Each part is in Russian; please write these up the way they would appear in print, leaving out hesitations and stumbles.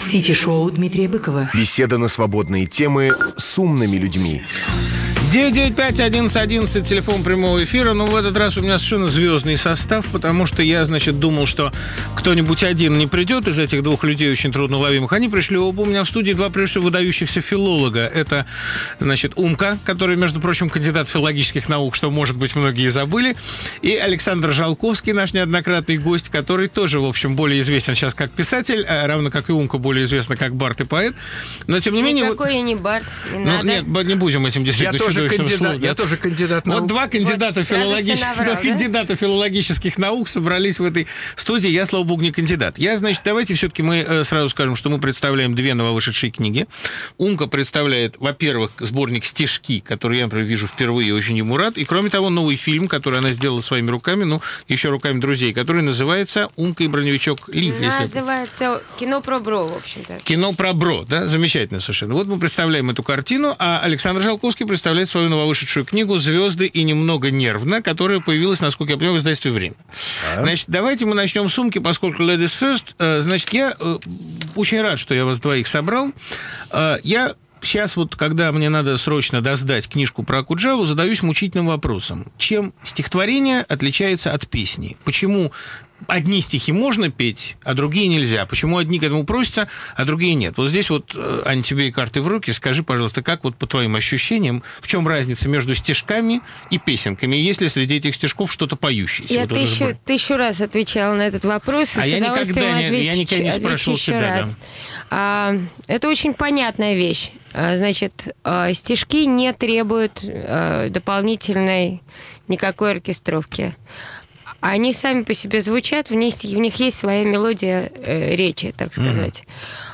Сити-шоу Дмитрия Быкова. Беседа на свободные темы с умными людьми. 995-1111, телефон прямого эфира. Но в этот раз у меня совершенно звездный состав, потому что я, думал, что кто-нибудь один не придет из этих двух людей очень трудноуловимых. Они пришли оба. У меня в студии два, прежде всего, выдающихся филолога. Это, Умка, который, между прочим, кандидат филологических наук, что, может быть, многие забыли. И Александр Жалковский, наш неоднократный гость, который тоже, в общем, более известен сейчас как писатель, равно как и Умка более известна как бард и поэт. Но, тем не менее... Никакой я не бард, не надо. Нет, не будем этим действительно Я тоже кандидат наук. Вот два кандидата, кандидата филологических наук собрались в этой студии. Я, слава богу, не кандидат. Давайте все-таки мы сразу скажем, что мы представляем две нововышедшие книги. Умка представляет, во-первых, сборник «Стишки», который я, например, вижу впервые, очень ему рад. И, кроме того, новый фильм, который она сделала своими руками, еще руками друзей, который называется «Умка и броневичок Лив». Называется «Кино про Бро», в общем-то. «Кино про Бро», да? Замечательно совершенно. Вот мы представляем эту картину, а Александр Жалковский представляет свою нововышедшую книгу «Звезды и немного нервно», которая появилась, насколько я понимаю, в издательстве «Время». Давайте мы начнем с Умки, поскольку Ladies First. Я очень рад, что я вас двоих собрал. Я сейчас когда мне надо срочно досдать книжку про Окуджаву, задаюсь мучительным вопросом. Чем стихотворение отличается от песни? Почему одни стихи можно петь, а другие нельзя? Почему одни к этому просятся, а другие нет? Вот здесь Аня, тебе и карты в руки. Скажи, пожалуйста, как по твоим ощущениям, в чем разница между стишками и песенками? Есть ли среди этих стишков что-то поющееся? Я тысячу раз отвечала на этот вопрос. А я никогда не спрашивал тебя. Это очень понятная вещь. Стишки не требуют дополнительной никакой оркестровки. Они сами по себе звучат, в них есть своя мелодия речи, так сказать.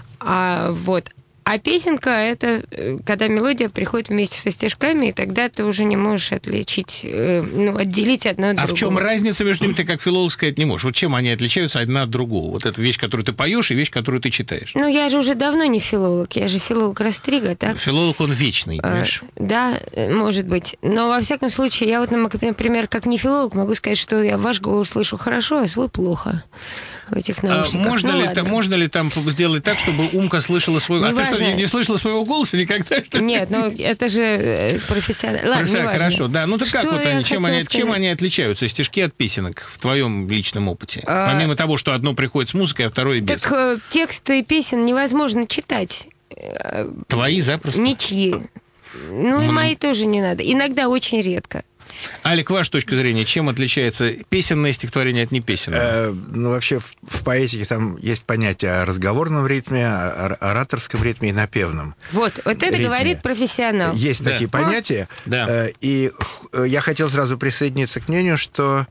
А песенка — это когда мелодия приходит вместе со стишками, и тогда ты уже не можешь отделить одно от другого. А в чем разница между ними, ты как филолог сказать не можешь? Вот чем они отличаются одна от другого? Вот эта вещь, которую ты поешь, и вещь, которую ты читаешь. Я же уже давно не филолог, я же филолог Растрига, так? Филолог, он вечный, понимаешь? Да, может быть. Но, во всяком случае, я например, как не филолог, могу сказать, что я ваш голос слышу хорошо, а свой плохо. В этих наушниках. Можно ли там сделать так, чтобы Умка слышала свой... А ты что, не слышала своего голоса никогда? Что ли? Нет, это же профессионально. Ладно, хорошо, да. Так как они, чем они отличаются, стишки от песенок, в твоем личном опыте? Помимо того, что одно приходит с музыкой, а второе без. Так тексты песен невозможно читать. Твои запросто? Ничьи. И мои тоже не надо. Иногда очень редко. Алик, ваша точка зрения, чем отличается песенное стихотворение от непесенного? Вообще в поэтике там есть понятие о разговорном ритме, о ораторском ритме и напевном. Вот это ритме. Говорит профессионал. Есть такие понятия. Да. И я хотел сразу присоединиться к мнению, что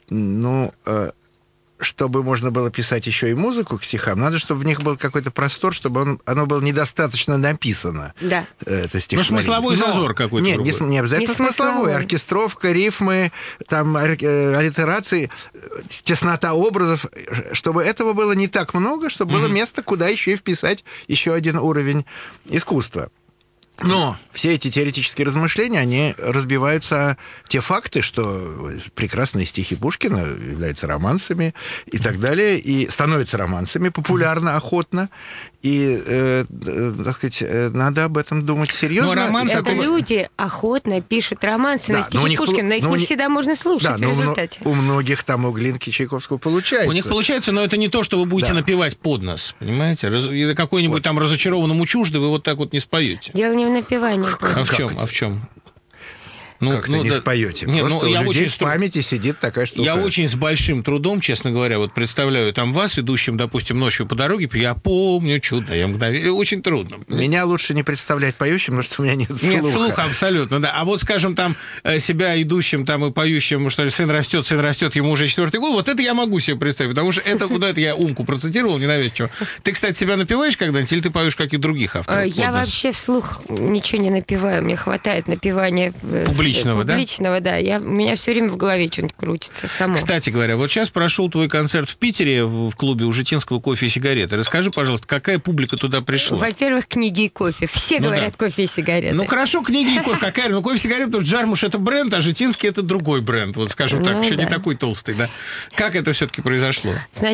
чтобы можно было писать еще и музыку к стихам, надо, чтобы в них был какой-то простор, чтобы оно было недостаточно написано. Да. Это стихотворение. Смысловой зазор какой-то. Нет, не обязательно смысловой. Оркестровка, рифмы, аллитерации, теснота образов, чтобы этого было не так много, чтобы было место, куда еще и вписать еще один уровень искусства. Но все эти теоретические размышления, они разбиваются о те факты, что прекрасные стихи Пушкина являются романсами и так далее, и становятся романсами популярно, охотно, и, надо об этом думать серьезно. Это люди охотно пишут романсы на стихи Пушкина, но их не всегда можно слушать в результате. У многих там у Глинки, Чайковского получается. У них получается, но это не то, что вы будете напевать под нос, понимаете? Какой-нибудь там разочарованному чужды вы вот так вот не споете. Дело не в напевании. А в чем? Как-то не споете. Просто у людей в памяти сидит такая штука. Я очень с большим трудом, честно говоря, представляю там вас, идущим, допустим, ночью по дороге, я помню чудное мгновение. Очень трудно. Меня лучше не представлять поющим, потому что у меня нет слуха. Нет слуха, абсолютно, да. А скажем, там, себя идущим там и поющим, что ли, сын растет, ему уже 4-й год, вот это я могу себе представить, потому что это я Умку процитировал ненавязчиво. Ты, кстати, себя напеваешь когда-нибудь, или ты поешь каких других авторов? Я вообще вслух ничего не напеваю, мне хватает напевания публичного, да? У меня все время в голове что-нибудь крутится само. Кстати говоря, сейчас прошел твой концерт в Питере в клубе у Житинского «Кофе и сигареты». Расскажи, пожалуйста, какая публика туда пришла? Во-первых, книги и кофе. Все говорят кофе и сигареты. Хорошо, книги и кофе. Какая? Кофе и сигареты, потому что Джармуш — это бренд, а Житинский — это другой бренд. Вот, скажем так, еще не такой толстый, да? Как это все-таки произошло? Значит,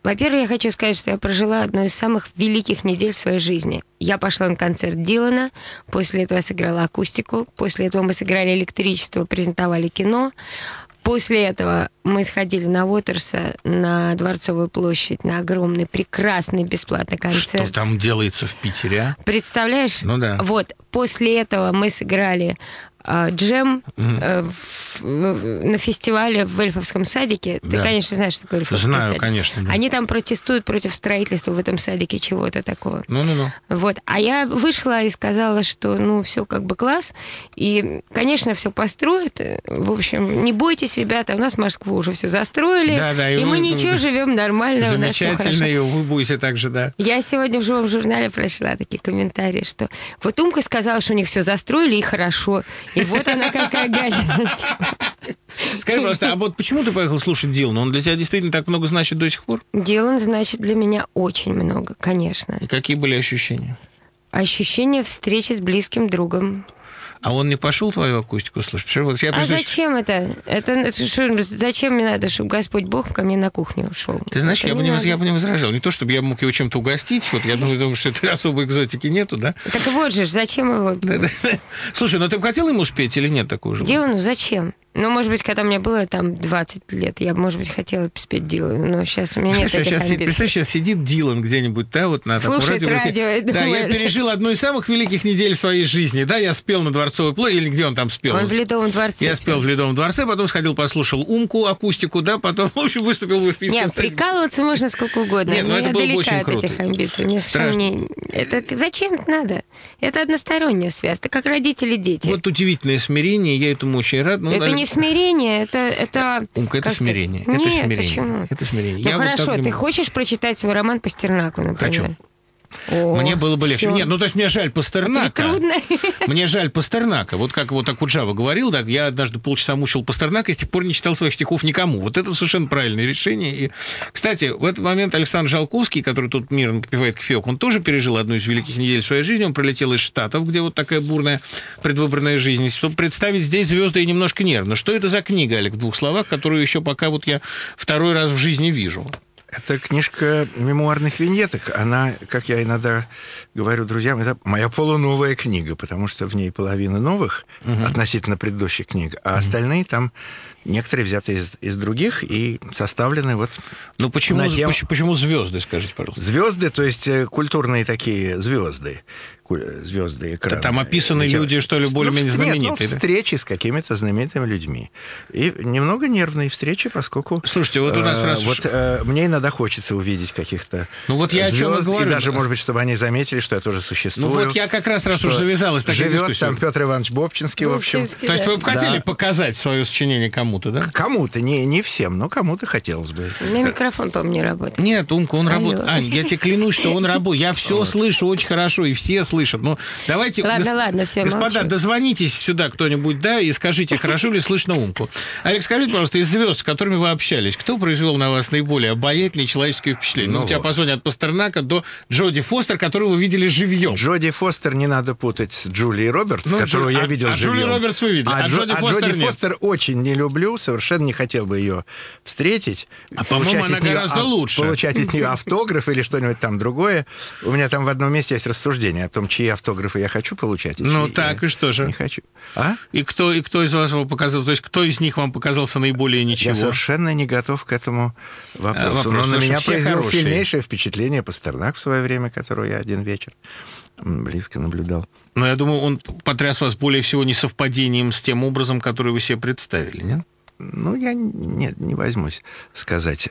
Во-первых, я хочу сказать, что я прожила одну из самых великих недель в своей жизни. Я пошла на концерт Дилана, после этого я сыграла акустику, после этого мы сыграли электричество, презентовали кино. После этого мы сходили на Уотерса, на Дворцовую площадь, на огромный, прекрасный, бесплатный концерт. Что там делается в Питере, а? Представляешь? Ну да. Вот, после этого мы сыграли джем на фестивале в Эльфовском садике. Ты, Да. конечно, знаешь, что такое Эльфовский Знаю, садик. конечно, да. Они там протестуют против строительства в этом садике чего-то такого. Ну-ну-ну. Вот. А я вышла и сказала, что, ну, все как бы класс. И, конечно, все построят. В общем, не бойтесь, ребята, у нас Москву уже все застроили. Да, и мы ничего, живем нормально. У нас всё Замечательно, хорошо. и вы будете так же, да. Я сегодня в живом журнале прочла такие комментарии, что вот Умка сказала, что у них все застроили и хорошо. И вот она какая гадина. Скажи, пожалуйста, а вот почему ты поехал слушать Дилана? Он для тебя действительно так много значит до сих пор? Дилан значит для меня очень много, конечно. И какие были ощущения? Ощущение встречи с близким другом. А он не пошел твою акустику слушать? Потому что вот я А представляю, зачем это? Это что, зачем мне надо, чтобы Господь Бог ко мне на кухню ушел? Ты знаешь, Это я бы не не возражал. Не то, чтобы я мог его чем-то угостить, вот я думаю, что это особой экзотики нету, да? надо. Так вот же, зачем его? Слушай, ну ты бы хотел ему спеть или нет такого же? Дилану зачем? Ну, может быть, когда мне было там 20 лет, я, может быть, хотела спеть Дилану, но сейчас у меня нет этих амбиций. Представляешь, сейчас сидит Дилан где-нибудь, да, вот на таком Слушает радио и Да, я думает. пережил одну из самых великих недель в своей жизни, да, я спел на Дворцовой площади, или где он там спел? Он в Ледовом дворце. Я спел в Ледовом дворце, потом сходил, послушал Умку, акустику, да, потом, в общем, выступил в Эльфийском Нет, садике. прикалываться можно сколько угодно. Нет, ну но это я было бы далека очень от круто. этих амбиций. Мне Страшно. совершенно это зачем это надо? Это односторонняя связь. Это как родители и дети. Вот удивительное смирение, я этому очень рад. Ну, это не смирение, это... Умка, это как-то- смирение. Нет, Это смирение. почему? Это смирение. Ну Я вот так хорошо, не ты могу. хочешь прочитать свой роман Пастернаку, например? Хочу. О, Мне было бы легче. всё. Нет, ну то есть мне жаль Тебе Пастернака. трудно? Мне жаль Пастернака. Вот как вот Акуджава говорил, да, я однажды полчаса мучил Пастернака и с тех пор не читал своих стихов никому. Вот это совершенно правильное решение. И, кстати, в этот момент Александр Жалковский, который тут мирно попивает кофеек, он тоже пережил одну из великих недель в своей жизни. Он прилетел из Штатов, где вот такая бурная предвыборная жизнь, чтобы представить здесь «Звезды» и немножко нервно. Что это за книга, Олег, в двух словах, которую еще пока вот я второй раз в жизни вижу? Это книжка мемуарных виньеток. Она, как я иногда говорю друзьям, это моя полуновая книга, потому что в ней половина новых относительно предыдущих книг, а остальные там некоторые взяты из других и составлены вот Ну почему, на тему- почему «Звезды», скажите, пожалуйста? звезды, то есть культурные такие звезды. Звезды экрана. Там описаны люди, что ли, более-менее знаменитые, Нет, да? встречи с какими-то знаменитыми людьми. И немного нервные встречи, поскольку... Слушайте, вот у нас раз уж- мне иногда хочется увидеть каких-то Ну вот я о чем и звезд, говорю. и даже, может быть, чтобы они заметили, что я тоже существую. Ну вот я как раз что уж завязалась такая живет дискуссия. там Петр Иванович Бобчинский, в общем. Бобчинский, То есть вы бы Да. хотели показать свое сочинение кому-то, да? Кому-то, не всем, но кому-то хотелось бы. У меня микрофон, по-моему, не работает. Нет, Умка, он Алло. работает. Ань, я тебе клянусь, что он работает. Я все слышу очень хорошо, и все слышат. Ну, давайте... Ладно, все, Господа, молчу. дозвонитесь сюда кто-нибудь, да, и скажите, хорошо ли слышно Умку. Олег, скажите, пожалуйста, из звезд, с которыми вы общались, кто произвел на вас наиболее обаятельные человеческие впечатления? Ну, Ну у тебя вот. по зоне от Пастернака до Джоди Фостер, которую вы видели живьем. Джоди Фостер не надо путать с Джулией Робертс, Ну, которую я а видел живьем. Джулию Робертс вы видели, а Джоди Фостер нет. Фостер очень не люблю, совершенно не хотел бы ее встретить. А, по-моему, получать она от неё гораздо лучше. Получать от нее автограф или что-нибудь там другое. У меня там в одном месте есть рассуждение о том, чьи автографы я хочу получать. И Ну чьи так, я и что же? Не хочу. А? И кто из вас его показал? То есть кто из них вам показался наиболее ничего? Я совершенно не готов к этому вопросу. вопрос, Но на потому что меня все произвел хорошие. сильнейшее впечатление Пастернак в свое время, которого я один вечер близко наблюдал. Но я думаю, он потряс вас более всего несовпадением с тем образом, который вы себе представили, нет? Ну, я не возьмусь сказать.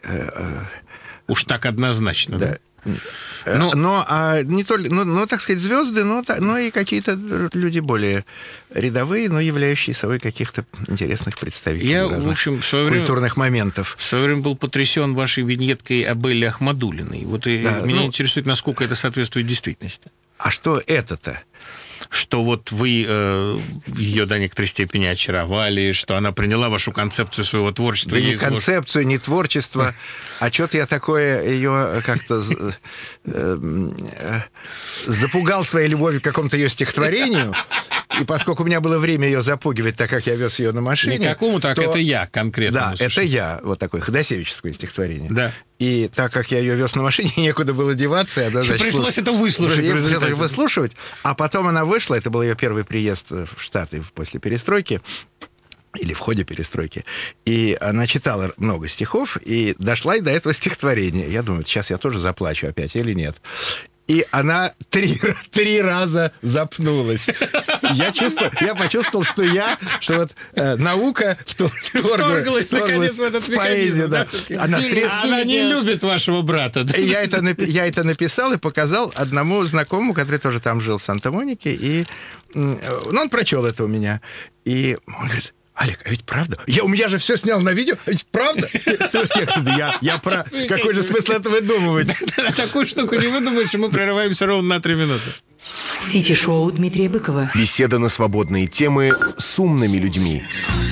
Уж так однозначно, да? Ну, но не только, так сказать, звезды, но и какие-то люди более рядовые, но являющие собой каких-то интересных представителей Я, в разных общем, в свое время... культурных моментов. В свое время был потрясен вашей виньеткой о Белле Ахмадулиной. Вот и Да, меня ну- интересует, насколько это соответствует действительности. А что это-то? Что вот вы ее до некоторой степени очаровали, что она приняла вашу концепцию своего творчества. Да не ей изложила. концепцию, не творчество, а что-то я такое ее как-то запугал своей любовью к какому-то ее стихотворению, и поскольку у меня было время ее запугивать, так как я вез ее на машине... Не какому-то, то- это я конкретно. Да, это я, вот такое ходосевическое стихотворение. Да. И так как я ее вез на машине, некуда было деваться. Она, значит, пришлось это выслушать. Выслушивать. А потом она вышла, это был ее первый приезд в Штаты после перестройки, или в ходе перестройки. И она читала много стихов, и дошла и до этого стихотворения. Я думаю, сейчас я тоже заплачу опять или нет. И она три раза запнулась. Я почувствовал, что вот наука вторглась наконец в этот в поэзию. Да. Она не любит вашего брата. Да? Я это написал и показал одному знакомому, который тоже там жил в Санта-Монике. И он прочел это у меня. И он говорит: Олег, а ведь правда? У меня же все снял на видео, а ведь правда? Какой же смысл это выдумывать? Такую штуку не выдумаешь, и мы прерываемся ровно на 3 минуты. Сити-шоу Дмитрия Быкова. Беседа на свободные темы с умными людьми.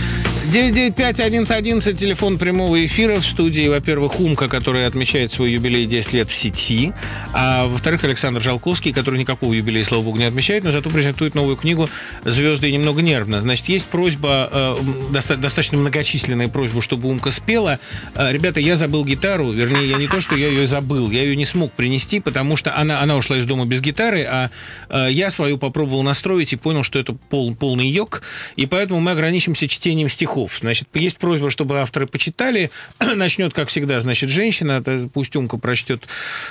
995-1111, телефон прямого эфира в студии. Во-первых, Умка, которая отмечает свой юбилей 10 лет в сети. А во-вторых, Александр Жалковский, который никакого юбилея, слава богу, не отмечает, но зато презентует новую книгу «Звезды и немного нервно». Значит, есть просьба, достаточно многочисленная просьба, чтобы Умка спела. Ребята, я забыл гитару. Вернее, я не то, что я ее забыл. Я ее не смог принести, потому что она ушла из дома без гитары, а я свою попробовал настроить и понял, что это полный йог. И поэтому мы ограничимся чтением стихов. Значит, есть просьба, чтобы авторы почитали. Начнет, как всегда, значит, женщина. Пусть Умка прочтет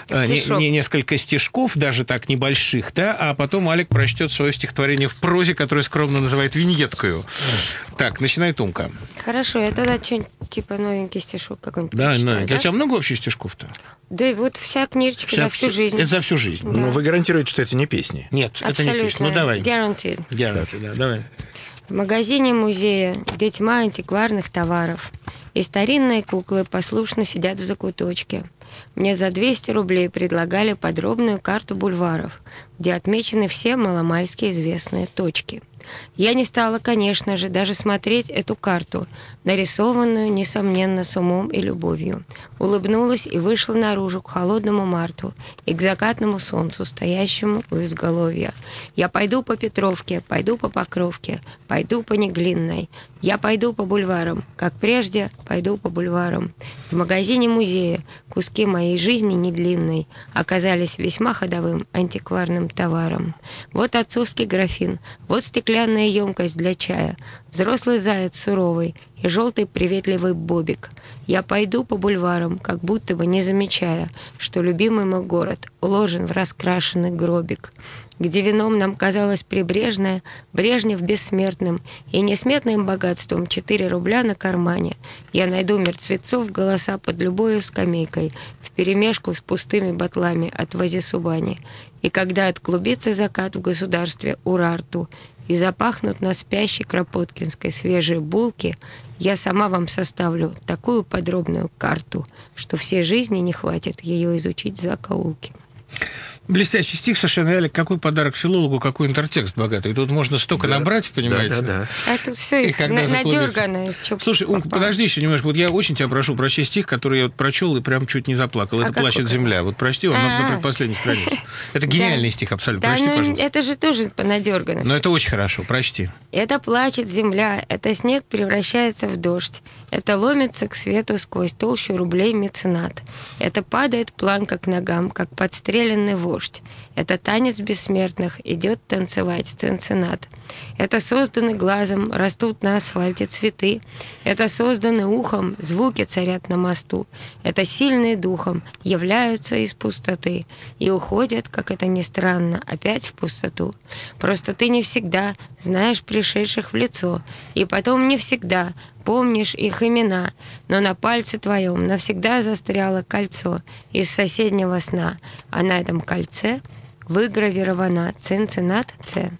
несколько стишков, даже так небольших, да, а потом Алик прочтет свое стихотворение в прозе, которое скромно называет виньеткою. Так, начинает Умка. Хорошо, я тогда что-нибудь типа новенький стишок какой-нибудь Да, прочитаю, новенький. да? А у тебя много вообще стишков-то? Да, вот вся книжечка за всю жизнь. Это за всю жизнь. Да. Но вы гарантируете, что это не песни? Нет, Абсолютно. это не песня. Ну, давай. Guaranteed. Да, давай. В магазине музея, где тьма антикварных товаров, и старинные куклы послушно сидят в закуточке. Мне за 200 рублей предлагали подробную карту бульваров, где отмечены все маломальски известные точки. Я не стала, конечно же, даже смотреть эту карту, нарисованную, несомненно, с умом и любовью. Улыбнулась и вышла наружу к холодному марту и к закатному солнцу, стоящему у изголовья. Я пойду по Петровке, пойду по Покровке, пойду по Неглинной. Я пойду по бульварам, как прежде, пойду по бульварам. В магазине музея куски моей жизни недлинной оказались весьма ходовым антикварным товаром. Вот отцовский графин, вот стеклянная емкость для чая, взрослый заяц суровый и желтый приветливый бобик. Я пойду по бульварам, как будто бы не замечая, что любимый мой город уложен в раскрашенный гробик, где вином нам казалось прибрежное, Брежнев бессмертным, и несметным богатством 4 рубля на кармане. Я найду мертвецов голоса под любою скамейкой, вперемешку с пустыми батлами от Вази-Субани. И когда отклубится закат в государстве Урарту и запахнут на спящей Кропоткинской свежие булки, я сама вам составлю такую подробную карту, что всей жизни не хватит ее изучить в закоулке. Блестящий стих совершенно, Алик. Какой подарок филологу, какой интертекст богатый. Тут можно столько набрать, понимаете? Да. А тут все надергано. Слушай, Умка, подожди еще немножко. Вот я очень тебя прошу прочесть стих, который я вот прочел и прям чуть не заплакал. Это «Плачет земля». Вот прочти, он на предпоследней странице. Это гениальный стих абсолютно. Прочти, пожалуйста. Это же тоже понадергано. Но это очень хорошо. Прочти. Это плачет земля, это снег превращается в дождь, это ломится к свету сквозь толщу рублей меценат, это падает планка к ногам, как подстреленный вождь, это танец бессмертных, идет танцевать Цинциннат. Это созданы глазом, растут на асфальте цветы, это созданы ухом, звуки царят на мосту, это сильные духом, являются из пустоты и уходят, как это ни странно, опять в пустоту. Просто ты не всегда знаешь пришедших в лицо, и потом не всегда помнишь их имена, но на пальце твоем навсегда застряло кольцо из соседнего сна, а на этом кольце выгравирована Цинциннат Ц.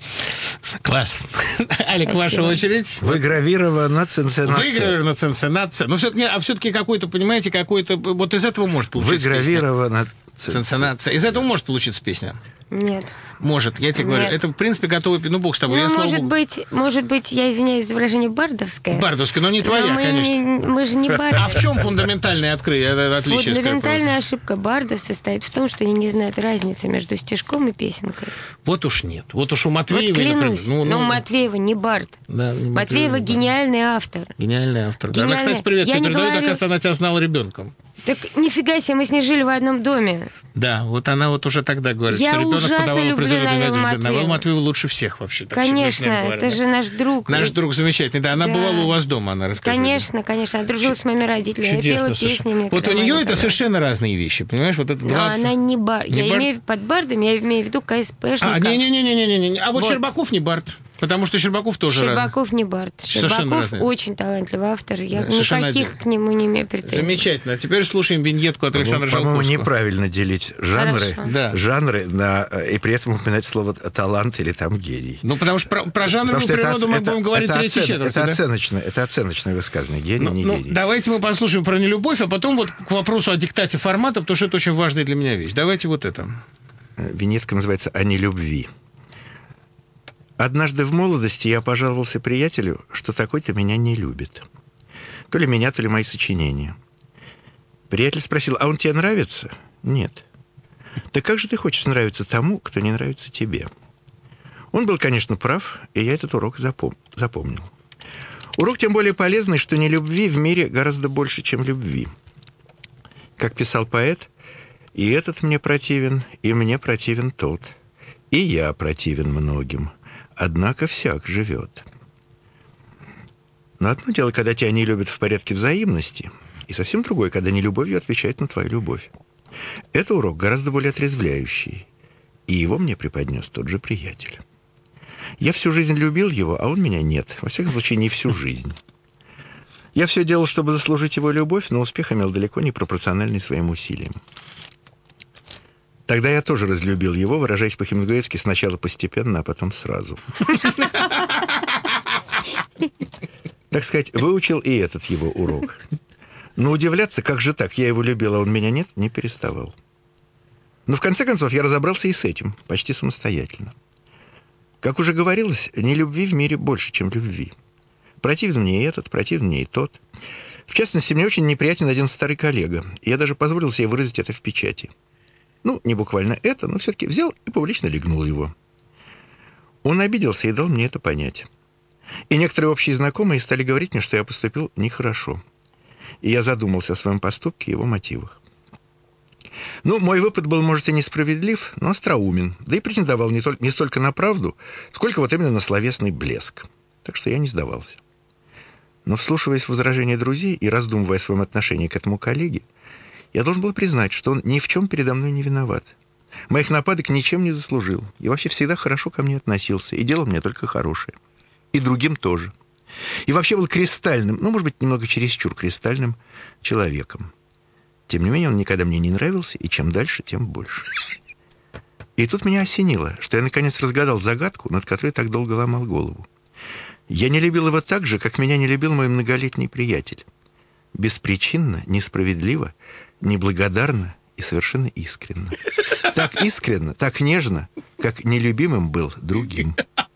Класс. Алик, ваша очередь. Выгравирована Цинциннат Ц. Выгравирована Цинциннат Ц. Но все-таки какой-то, понимаете, какой-то... Вот из этого может получиться Выгравирована Цинциннат Ц. Из этого может получиться песня? Нет. Может, я тебе говорю. Это, в принципе, готовый... Ну, бог с тобой. Ну, может быть, я извиняюсь за выражение, бардовское. Бардовская, но не твоя, но конечно. Мы же не барды. А в чем фундаментальное отличие? Фундаментальная ошибка бардов состоит в том, что они не знают разницы между стишком и песенкой. Вот уж нет. Вот уж у Матвеева... Вот клянусь, например, но Матвеева не бард. Да, Матвеева гениальный автор. Гениальный автор. Гениальный. Она, кстати, привет Я тебе не передает, говорю... оказывается, она тебя знала ребенком. Так нифига себе, мы с ней жили в одном доме. Да, вот она вот уже тогда говорит, Я что ребенок ужасно подавал люблю определенные Навалу надежды. Матвееву. Навалу Матвееву лучше всех вообще. так Конечно, честно говоря, это да. же наш друг. Наш друг замечательный, да. Она Да. бывала у вас дома, она рассказывала. Конечно. Она дружила с моими родителями. Чудесно, Я пела слушай. песни. мне, Вот когда у нее мама это давала. совершенно разные вещи, понимаешь? Вот это Но 20... она не бар. Не Я бар- имею под бардом, я имею в виду КСПшника. Не-не-не. А вот Вот. Щербаков не бард. Потому что Щербаков тоже разный. Щербаков не бард. Совершенно Щербаков разные. очень талантливый автор. Я Да, совершенно никаких отдельно. к нему не имею претензий. Замечательно. А теперь слушаем виньетку от Александра По-моему, Жалковского. неправильно делить жанры, Хорошо. Да. и при этом упоминать слово талант или там гений. Ну, потому что про жанровую Потому что природу мы будем говорить третьей четверти, да? это оценочное высказывание. Гений, не Ну, гений. давайте мы послушаем про нелюбовь, а потом вот к вопросу о диктате формата, потому что это очень важная для меня вещь. Давайте вот это. Виньетка называется «О нелюбви». Однажды в молодости я пожаловался приятелю, что такой-то меня не любит. То ли меня, то ли мои сочинения. Приятель спросил: а он тебе нравится? Нет. Так как же ты хочешь нравиться тому, кто не нравится тебе? Он был, конечно, прав, и я этот урок запомнил. Урок тем более полезный, что нелюбви в мире гораздо больше, чем любви. Как писал поэт: «И этот мне противен, и мне противен тот, и я противен многим, однако всяк живет». Но одно дело, когда тебя не любят в порядке взаимности, и совсем другое, когда нелюбовью отвечает на твою любовь. Это урок гораздо более отрезвляющий, и его мне преподнес тот же приятель. Я всю жизнь любил его, а он меня нет, во всяком случае, не всю жизнь. Я все делал, чтобы заслужить его любовь, но успех имел далеко не пропорциональный своим усилиям. Тогда я тоже разлюбил его, выражаясь по-хемингуэевски, сначала постепенно, а потом сразу. Так сказать, выучил и этот его урок. Но удивляться, как же так, я его любил, а он меня нет, не переставал. Но в конце концов я разобрался и с этим, почти самостоятельно. Как уже говорилось, нелюбви в мире больше, чем любви. Противен мне и этот, противен мне и тот. В частности, мне очень неприятен один старый коллега, и я даже позволил себе выразить это в печати. Ну, не буквально это, но все-таки взял и публично легнул его. Он обиделся и дал мне это понять. И некоторые общие знакомые стали говорить мне, что я поступил нехорошо. И я задумался о своем поступке и его мотивах. Ну, мой выпад был, может, и несправедлив, но остроумен, да и претендовал не столько на правду, сколько вот именно на словесный блеск. Так что я не сдавался. Но, вслушиваясь в возражения друзей и раздумывая о своем отношении к этому коллеге, я должен был признать, что он ни в чем передо мной не виноват. Моих нападок ничем не заслужил, и вообще всегда хорошо ко мне относился, и делал мне только хорошее. И другим тоже. И вообще был кристальным, ну, может быть, немного чересчур кристальным человеком. Тем не менее, он никогда мне не нравился, и чем дальше, тем больше. И тут меня осенило, что я наконец разгадал загадку, над которой так долго ломал голову. Я не любил его так же, как меня не любил мой многолетний приятель. Беспричинно, несправедливо, неблагодарно и совершенно искренно. Так искренно, так нежно, как нелюбимым был другим.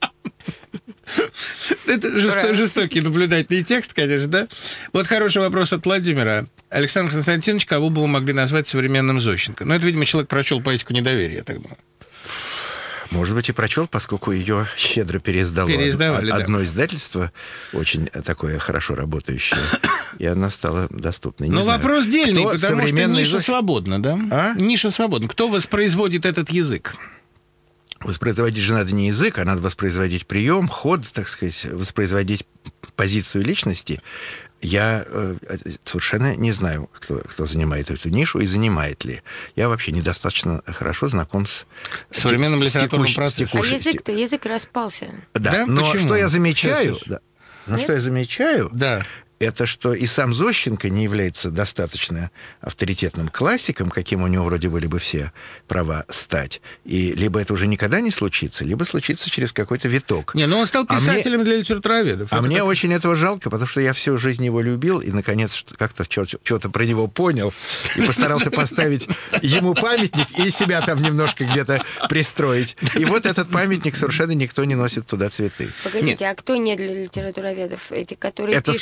Это жестокий наблюдательный текст, конечно, да? Вот хороший вопрос от Владимира. Александр Константинович, кого бы вы могли назвать современным Зощенко? Ну, это, видимо, человек прочел «Поэтику недоверия», я так думаю. Может быть, и прочел, поскольку ее щедро Переиздавали, одно издательство, очень такое хорошо работающее, и она стала доступной. Но вопрос дельный, Кто потому что современный ниша свободна, да? А? Ниша свободна. Кто воспроизводит этот язык? Воспроизводить же надо не язык, а надо воспроизводить прием, ход, так сказать, воспроизводить позицию личности. Я совершенно не знаю, кто занимает эту нишу и занимает ли. Я вообще недостаточно хорошо знаком с современным литературным процессом. А язык распался. Да, но почему? что я замечаю, Нет? Да, это что и сам Зощенко не является достаточно авторитетным классиком, каким у него вроде были бы все права стать. И либо это уже никогда не случится, либо случится через какой-то виток. Не, ну он стал писателем для литературоведов. А мне очень этого жалко, потому что я всю жизнь его любил, и, наконец, как-то что-то про него понял, и постарался поставить ему памятник и себя там немножко где-то пристроить. И вот этот памятник совершенно никто не носит туда цветы. Погодите, а кто не для литературоведов? Эти, которые пишут... Это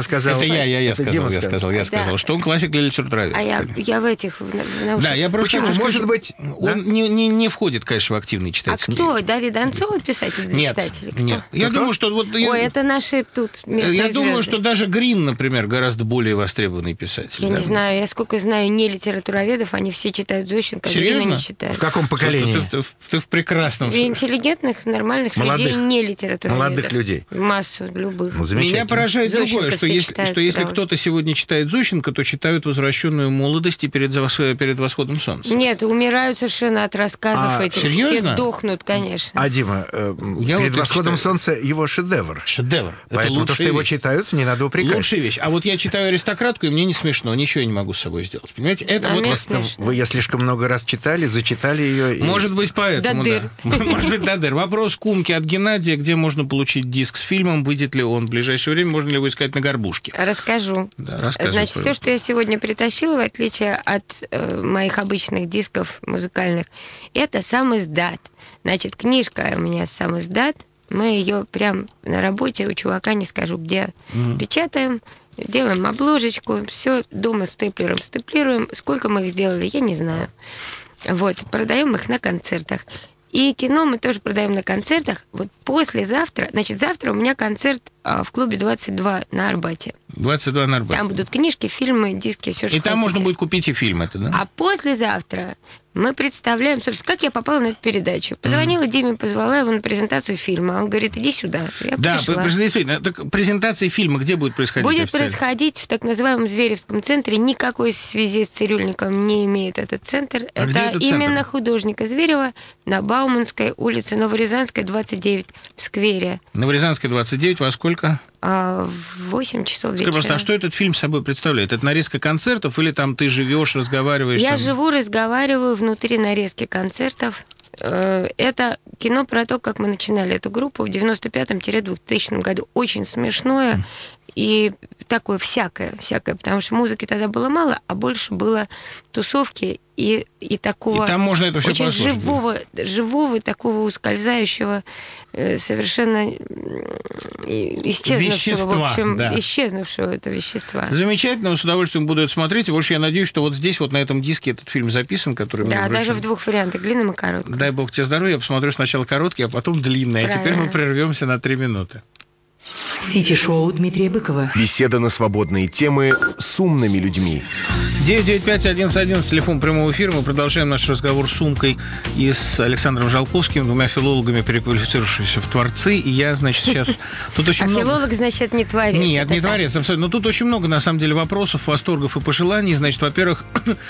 сказал. Это я Дима сказал, что он классик для литературоведения. А я в этих в наушниках. Да, я просто Почему? хочу Может сказать, быть... он не входит, конечно, в активный А читатель. кто? Дарья Донцова, писатель-зачитатель? Нет. Я думаю, что... Вот, Ой, это наши тут местные я думаю, звезды. что даже Грин, например, гораздо более востребованный писатель. Я да? не знаю, я сколько знаю не литературоведов, они все читают Зощенко, а Серьезно? Грина не читают. В каком поколении? Ты в прекрасном... В интеллигентных, нормальных Молодых. людей, не литературоведов. Молодых людей. Массу, любых. Ну, замечательно. Меня поражает другое, Зощенко что все если читают с кто-то удовольствием. сегодня читает Зощенко, то читают «Возвращенную молодость» и перед восходом солнца. Нет, умирают совершенно от рассказов этих. серьезно? Все дохнут, конечно. А, Дима, Я «Перед вот восходом читаю. солнца» его шедевр. Шедевр. Поэтому то, что его читают, не надо упрекать. Лучшая вещь. А вот я читаю «Аристократку», и мне не смешно, ничего я не могу с собой сделать. Понимаете, это А вот... мне вас- смешно. Вы ее слишком много раз читали, зачитали ее. И... Может быть, поэтому, До да. дыр. Может быть, до дыр. Вопрос Кумки от Геннадия. Где можно получить диск с фильмом? Выйдет ли он в ближайшее время? Можно ли его искать на Горбушке? Расскажу. Да, рассказывай, Значит, все, пожалуйста. что я сегодня притащила, в отличие от моих обычных дисков музыкальных, это сам издат. Значит, книжка у меня сам издат. Мы ее прям на работе у чувака, не скажу где, печатаем, делаем обложечку, все дома степлируем. Сколько мы их сделали, я не знаю. Вот, продаем их на концертах. И кино мы тоже продаем на концертах. Вот послезавтра, значит, завтра у меня концерт в клубе 22 на Арбате. 22 на Арбате. Там будут книжки, фильмы, диски, все, что И там можно хотите. будет купить и фильм это, да? А послезавтра мы представляем, собственно, как я попала на эту передачу. Позвонила Диме, позвала его на презентацию фильма. Он говорит, иди сюда. Я Да, пришла. действительно. Так презентация фильма где будет происходить? Будет официально? происходить в так называемом Зверевском центре. Никакой связи с цирюльником не имеет этот центр. А где Это этот именно центр? художника Зверева на Бауманской улице, Новорязанская, 29, в сквере. Новорязанская, 29, во сколько? В 8 часов Скажи, вечера. просто, а что этот фильм собой представляет? Это нарезка концертов или там ты живешь, разговариваешь? Я там? живу, разговариваю внутри нарезки концертов. Это кино про то, как мы начинали эту группу в 95-2000 году. Очень смешное и такое всякое, потому что музыки тогда было мало, а больше было тусовки и такого И там можно это все очень послушать. живого, такого ускользающего, совершенно исчезнувшего, Вещества, в общем, да. исчезнувшего этого вещества. Замечательно, с удовольствием буду это смотреть. И больше я надеюсь, что вот здесь, вот на этом диске этот фильм записан, который мне Да, вручен. даже в 2 вариантах, длинном и коротком. Дай бог тебе здоровья, я посмотрю сначала короткий, а потом длинный. А теперь Правильно. мы прервемся на 3 минуты. Сити-шоу Дмитрия Быкова. Беседа на свободные темы с умными людьми. 995-1111, телефон прямого эфира. Мы продолжаем наш разговор с Умкой и с Александром Жалковским, двумя филологами, переквалифицировавшись в творцы. И я, значит, сейчас... Тут очень А много... филолог, значит, не творец. Нет, Это не так. творец, абсолютно. Но тут очень много, на самом деле, вопросов, восторгов и пожеланий. Значит, во-первых,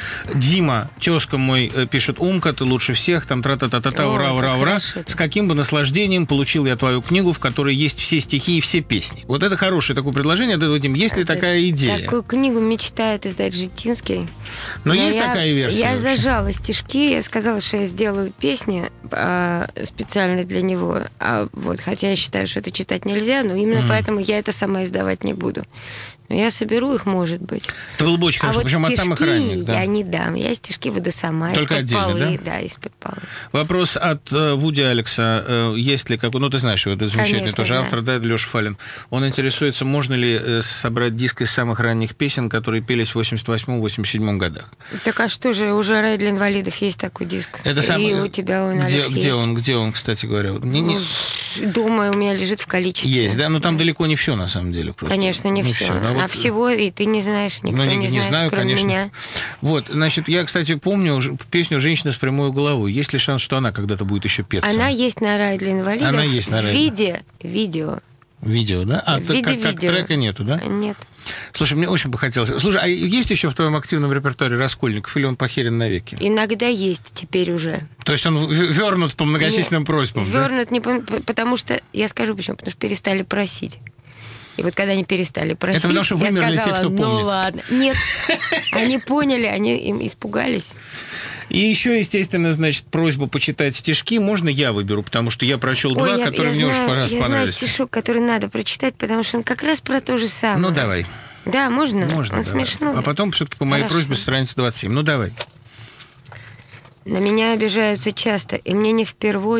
Дима, тезка мой, пишет: Умка, ты лучше всех, там тра-та-та-та-та, О, ура, ура, как ура. хорошо. С каким бы наслаждением получил я твою книгу, в которой есть все стихи и все песни. Вот это хорошее такое предложение. Дим, есть ли такая идея? Такую книгу мечтает издать Житинский. Но есть я- такая версия Я вообще? зажала стишки, я сказала, что я сделаю песни специально для него. Хотя я считаю, что это читать нельзя, но именно поэтому я это сама издавать не буду. Но я соберу их, может быть. Это было бы очень хорошо, вот причем от стишки самых ранних. Да. я не дам. Я стишки буду сама. Только из-под отдельно, полы, да? из-под полы. Вопрос от Вуди Алекса. Есть ли какой... Ну, ты знаешь его, это замечательный Конечно, тоже знаю. автор, да, Леша Фалин. Он интересуется, можно ли собрать диск из самых ранних песен, которые пелись в 88-87 годах. Так а что же, уже «Рай для инвалидов» есть такой диск. Это И самый... у тебя он, где, Алекс, где есть. он, кстати говоря? Вот Дома у меня лежит в количестве. Есть, да? Но там далеко не все, на самом деле. Просто. Конечно, не все. всё, да, А вот- всего и ты не знаешь, никто Ну, не знает, знаю, кроме конечно. меня. Вот, значит, я, кстати, помню песню «Женщина с прямой головой». Есть ли шанс, что она когда-то будет еще петься? Она есть на «Рай для инвалидов». Она есть на в «Рай». виде видео. Видео, да? А В так виде как видео. трека нету, да? Нет. Слушай, мне очень бы хотелось... Слушай, а есть еще в твоем активном репертуаре Раскольников, или он похерен навеки? Иногда есть теперь уже. То есть он вернут по многочисленным просьбам, да? Вернут не потому что... Я скажу почему. Потому что перестали просить. И вот когда они перестали просить, Это потому что я вымерли те, сказала, кто помнит. ну ладно. Нет, они поняли, они им испугались. И еще, естественно, значит, просьба почитать стишки. Можно я выберу, потому что я прочел два, Ой, которые мне знаю, очень раз я знаю понравились. стишок, который надо прочитать, потому что он как раз про то же самое. Ну, давай. Да, можно? Можно, Он давай. смешной. А потом все-таки по моей Хорошо. просьбе страница 27. Ну, давай. На меня обижаются часто, и мне не впервой.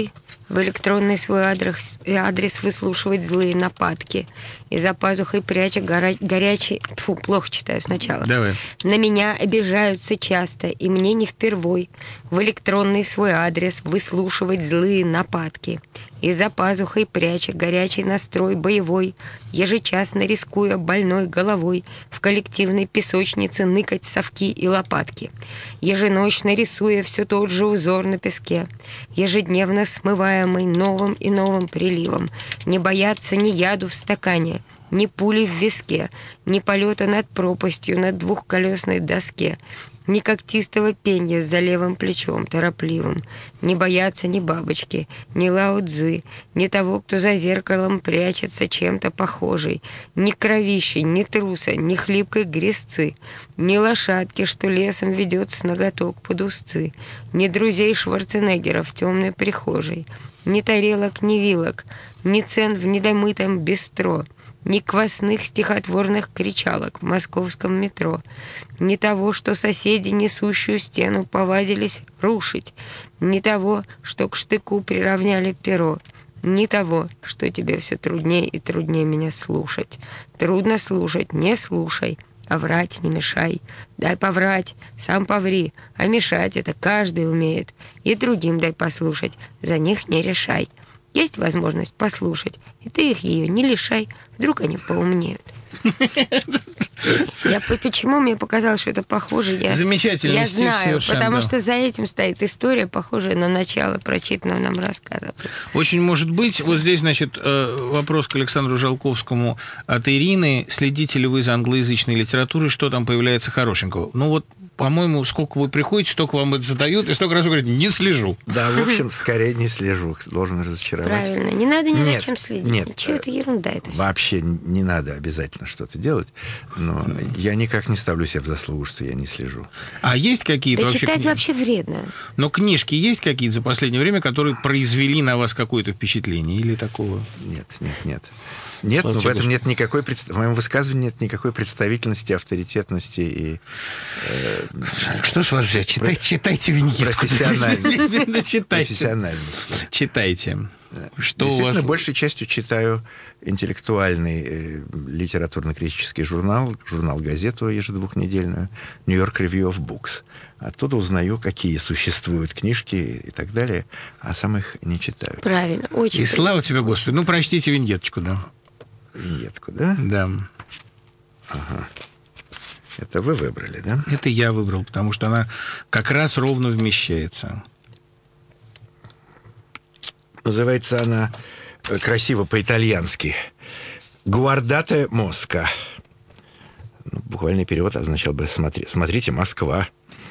в электронный свой адрес выслушивать злые нападки, и за пазухой пряча горячий... Фу, плохо читаю сначала. Давай. На меня обижаются часто, и мне не впервой в электронный свой адрес выслушивать злые нападки, и за пазухой пряча горячий настрой боевой, ежечасно рискуя больной головой в коллективной песочнице ныкать совки и лопатки, еженочно рисуя все тот же узор на песке, ежедневно смываемый новым и новым приливом, не бояться ни яду в стакане, ни пули в виске, ни полета над пропастью на двухколесной доске, ни когтистого пенья за левым плечом торопливым, не бояться ни бабочки, ни Лао-Цзы, ни того, кто за зеркалом прячется чем-то похожий, ни кровищи, ни труса, ни хлипкой грязцы, ни лошадки, что лесом ведет с ноготок под узцы, ни друзей Шварценеггера в темной прихожей, ни тарелок, ни вилок, ни цен в недомытом бистро, ни квасных стихотворных кричалок в московском метро, ни того, что соседи несущую стену повадились рушить, ни того, что к штыку приравняли перо, ни того, что тебе все труднее и труднее меня слушать. Трудно слушать, не слушай, а врать не мешай. Дай поврать, сам поври, а мешать это каждый умеет. И другим дай послушать, за них не решай. Есть возможность послушать, и ты их ее не лишай, вдруг они поумнеют. Почему мне показалось, что это похоже? Замечательный стих знаю, совершенно. потому что за этим стоит история, похожая на начало прочитанного нам рассказа. Очень может быть. Вот здесь, значит, вопрос к Александру Жалковскому от Ирины. Следите ли вы за англоязычной литературой, что там появляется хорошенького? Ну вот, по-моему, сколько вы приходите, столько вам это задают, и столько раз вы говорите, не слежу. Да, в общем, скорее не слежу, должен разочаровать. Правильно, не надо ни за чем Нет, следить. нет. Ничего, это ерунда. Это всё. Вообще не надо обязательно что-то делать, но я никак не ставлю себя в заслугу, что я не слежу. А есть какие-то Да вообще... читать вообще вредно. Но книжки есть какие-то за последнее время, которые произвели на вас какое-то впечатление или такого? Нет. Нет, Слава но в тебе, этом нет никакой... В моем высказывании нет никакой представительности, авторитетности и... Что с вас взять? Читайте виньетку. Читайте. профессиональности. Читайте. Что у вас... Действительно, большей частью читаю интеллектуальный литературно-критический журнал «Газету» ежедвухнедельную, New York Review of Books. Оттуда узнаю, какие существуют книжки и так далее, а сам их не читаю. Правильно, очень. И слава тебе, Господи. Ну, прочтите виньеточку, да. Виньетку, да? Да. Ага. Это вы выбрали, да? Это я выбрал, потому что она как раз ровно вмещается. Называется она красиво по-итальянски «Гуардате Моска». Ну, буквальный перевод означал бы «Смотрите, Москва».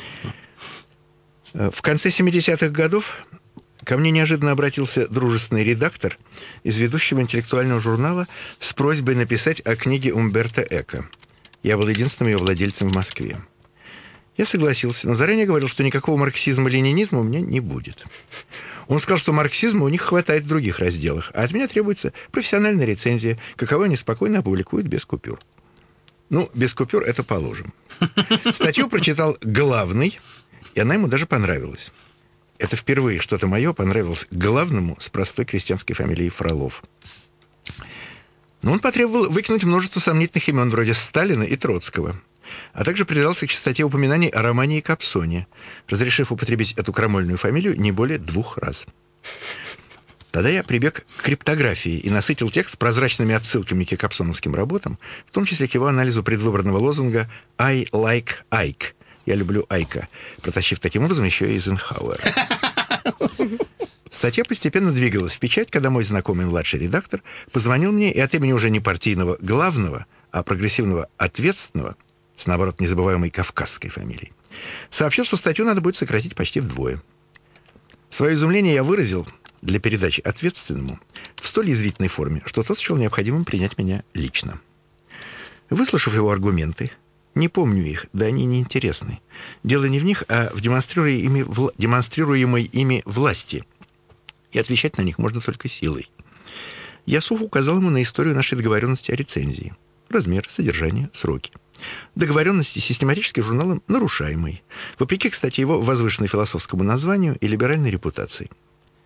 В конце 70-х годов ко мне неожиданно обратился дружественный редактор из ведущего интеллектуального журнала с просьбой написать о книге Умберто Эко. Я был единственным ее владельцем в Москве. Я согласился, но заранее говорил, что никакого марксизма-ленинизма у меня не будет. Он сказал, что марксизма у них хватает в других разделах, а от меня требуется профессиональная рецензия, каковой они спокойно опубликуют без купюр. Ну, без купюр это положим. Статью прочитал главный, и она ему даже понравилась. Это впервые что-то мое понравилось главному с простой крестьянской фамилией Фролов. Но он потребовал выкинуть множество сомнительных имен вроде Сталина и Троцкого, а также придирался к частоте упоминаний о Романе и Кобзоне, разрешив употребить эту крамольную фамилию не более 2 раз. Тогда я прибег к криптографии и насытил текст прозрачными отсылками к кобзоновским работам, в том числе к его анализу предвыборного лозунга «I like Ike». Я люблю Айка, протащив таким образом еще и Эйзенхауэра. Статья постепенно двигалась в печать, когда мой знакомый младший редактор позвонил мне и от имени уже не партийного главного, а прогрессивного ответственного, с, наоборот, незабываемой кавказской фамилией, сообщил, что статью надо будет сократить почти вдвое. Свое изумление я выразил для передачи ответственному в столь язвительной форме, что тот счел необходимым принять меня лично. Выслушав его аргументы, не помню их, да они неинтересны. Дело не в них, а в демонстрируемой ими власти. И отвечать на них можно только силой. Я сухо указал ему на историю нашей договоренности о рецензии. Размер, содержание, сроки. Договоренности систематически журналом нарушаемой, вопреки, кстати, его возвышенной философскому названию и либеральной репутации.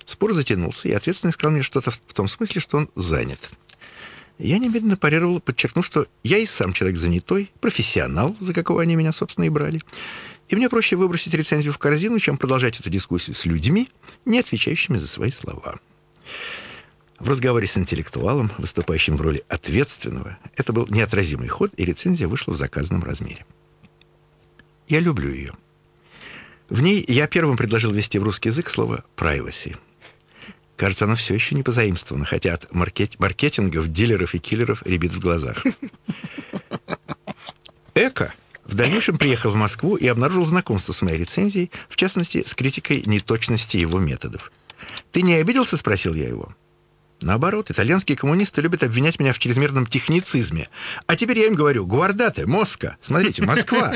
Спор затянулся, и ответственный сказал мне что-то в том смысле, что он занят. Я немедленно парировал, подчеркнув, что я и сам человек занятой, профессионал, за какого они меня, собственно, и брали. И мне проще выбросить рецензию в корзину, чем продолжать эту дискуссию с людьми, не отвечающими за свои слова. В разговоре с интеллектуалом, выступающим в роли ответственного, это был неотразимый ход, и рецензия вышла в заказанном размере. Я люблю ее. В ней я первым предложил ввести в русский язык слово «privacy». Кажется, оно все еще не позаимствовано, хотя от маркетингов, дилеров и киллеров рябит в глазах. Эко в дальнейшем приехал в Москву и обнаружил знакомство с моей рецензией, в частности, с критикой неточности его методов. «Ты не обиделся?» — спросил я его. Наоборот, итальянские коммунисты любят обвинять меня в чрезмерном техницизме. А теперь я им говорю: «Гуардате, Моска!» Смотрите, Москва!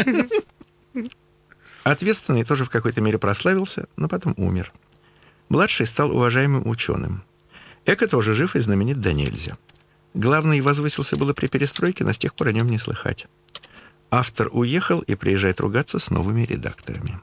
Ответственный тоже в какой-то мере прославился, но потом умер. Младший стал уважаемым ученым. Эко тоже жив и знаменит да нельзя. Главный возвысился было при перестройке, но с тех пор о нем не слыхать. Автор уехал и приезжает ругаться с новыми редакторами.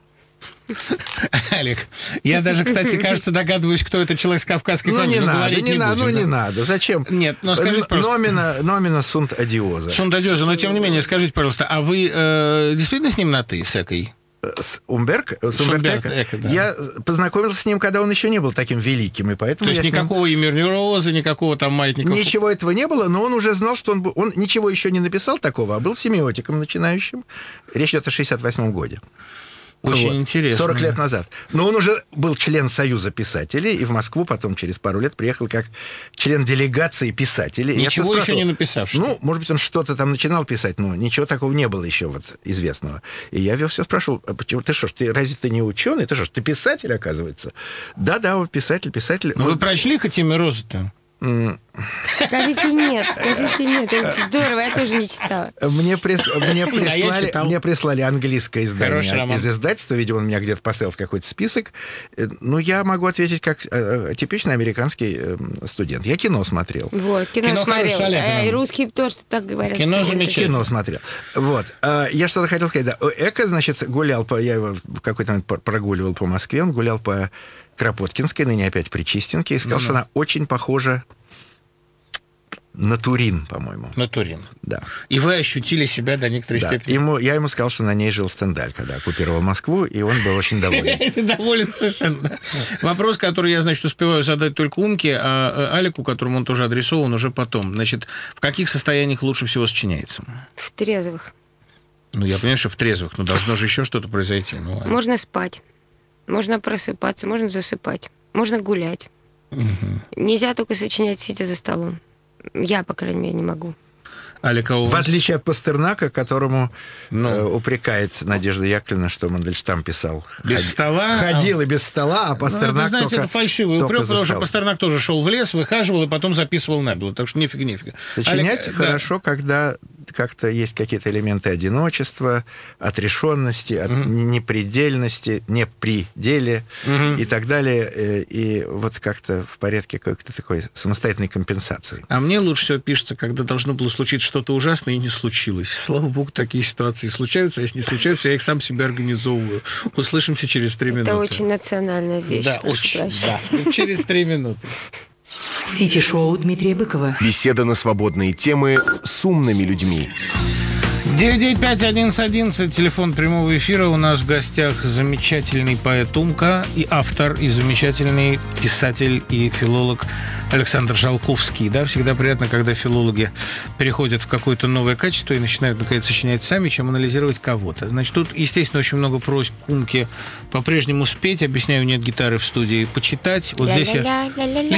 Олег, я даже, кстати, кажется, догадываюсь, кто это человек с кавказской фамилией. Не надо. Зачем? Нет, но скажите, пожалуйста. Номина сунт одиоза. Сунт одиоза, но тем не менее, скажите, пожалуйста, а вы действительно с ним на «ты», с Экой? С Умберто Эко? Да. Я познакомился с ним, когда он еще не был таким великим, и поэтому... То есть никакого Емирнюроза, никакого там маятника? Ничего этого не было, но он уже знал, что он ничего еще не написал такого, а был семиотиком начинающим. Речь идет о 1968 годе. Очень интересно. 40 лет назад. Но он уже был член Союза писателей, и в Москву потом через пару лет приехал как член делегации писателей. Ничего еще не написавший. Ну, может быть, он что-то там начинал писать, но ничего такого не было еще вот известного. И я его все спрашивал: а почему ты что ж, разве ты не ученый? Ты что ж, ты писатель, оказывается? Да, вот писатель. Ну, вы прочли хоть «Имя Розы»-то? Скажите нет. Это здорово, я тоже не читала. Мне прислали английское издание из издательства. Видимо, он меня где-то поставил в какой-то список. Ну, я могу ответить как типичный американский студент. Я кино смотрел. Вот, кино смотрел. И русские тоже так говорят. Кино замечательно. Кино смотрел. Вот. Я что-то хотел сказать. Да. Эко, значит, гулял я его в какой-то момент прогуливал по Москве. Он гулял по Кропоткинской, ныне опять Причистенке, и сказал, что она очень похожа на Турин, по-моему. На Турин. Да. И вы ощутили себя до некоторой степени. Я ему сказал, что на ней жил Стендаль, когда оккупировал Москву, и он был очень доволен. Доволен совершенно. Вопрос, который я, значит, успеваю задать только Умке, а Алику, которому он тоже адресован, уже потом. Значит, в каких состояниях лучше всего сочиняется? В трезвых. Ну, я понимаю, что в трезвых, но должно же еще что-то произойти. Можно спать. Можно просыпаться, можно засыпать, можно гулять. Нельзя только сочинять, сидя за столом. Я, по крайней мере, не могу. Алика, в отличие от Пастернака, которому упрекает Надежда Яковлевна, что Мандельштам писал. Без стола. Ходил и без стола, а Пастернак вы знаете, только... это фальшивый упрек, потому что Пастернак тоже шел в лес, выхаживал и потом записывал набело. Так что нифига. Сочинять хорошо, когда как-то есть какие-то элементы одиночества, отрешенности, от непредельности, не при деле и так далее. И вот как-то в порядке какой-то такой самостоятельной компенсации. А мне лучше всего пишется, когда должно было случиться что-то ужасное, и не случилось. Слава богу, такие ситуации случаются. А если не случаются, я их сам себе организовываю. Услышимся через 3 минуты. Это очень национальная вещь. Да, очень. Да. Через 3 минуты. Сити-шоу Дмитрия Быкова. Беседа на свободные темы с умными людьми. 995-1111, телефон прямого эфира. У нас в гостях замечательный поэт Умка и автор, и замечательный писатель и филолог Александр Жалковский. Да, всегда приятно, когда филологи переходят в какое-то новое качество и начинают, наконец, сочинять сами, чем анализировать кого-то. Значит, тут, естественно, очень много просьб к Умке по-прежнему спеть. Объясняю, нет гитары в студии. Почитать. Вот здесь я...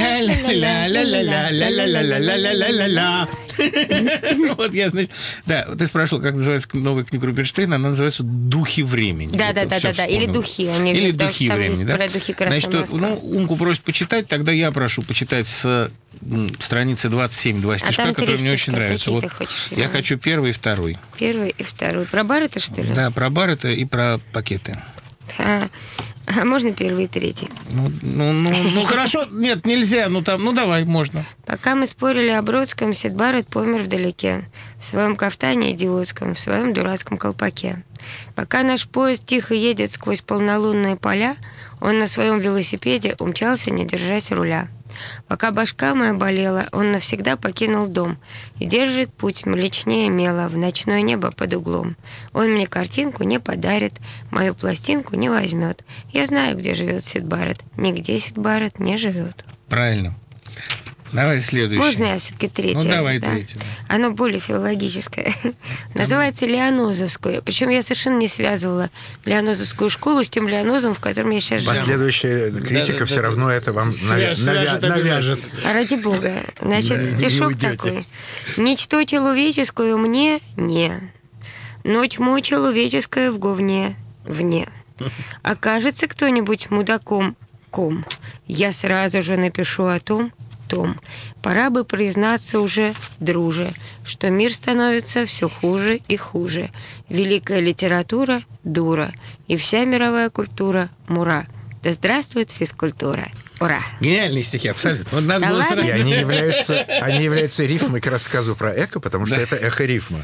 Вот я, значит... Да, ты спрашивал, как называется новая книга Рубинштейна. Она называется «Духи времени». Да. Или «Духи». Или «Духи времени», да? Значит, Умку просит почитать, тогда я прошу почитать с страницы 27 два стишка, которые мне очень нравятся. Вот я хочу первый и второй. Первый и второй. Про бар-это, что ли? Да, про бар-это и про пакеты. А можно первый и третий? Ну, хорошо. Нет, нельзя. Ну, давай, можно. Пока мы спорили о Бродском, Сид Барретт помер вдалеке, в своем кафтане идиотском, в своем дурацком колпаке. Пока наш поезд тихо едет сквозь полнолунные поля, он на своем велосипеде умчался, не держась руля. Пока башка моя болела, он навсегда покинул дом и держит путь млечнее мела в ночное небо под углом. Он мне картинку не подарит, мою пластинку не возьмет. Я знаю, где живет Сид Барретт. Нигде Сид Барретт не живет. Правильно. Давай следующий. Можно я все-таки третье? Ну, давай да? третье. Да. Оно более филологическое. Называется Лианозовскую. Причем я совершенно не связывала Лианозовскую школу с тем Лианозом, в котором я сейчас живу. Последующая критика все равно это вам навяжет. Ради бога. Значит, стишок такой. «Ничто человеческое мне не, но тьмо человеческое в говне вне. Окажется кто-нибудь мудаком ком, я сразу же напишу о том, пора бы признаться уже, друже, что мир становится все хуже и хуже. Великая литература – дура, и вся мировая культура – мура. Да здравствует физкультура. Ура! Гениальные стихи, абсолютно. Вот надо было ладно? сразу... И они являются рифмой к рассказу про эко, потому что это эхо-рифма.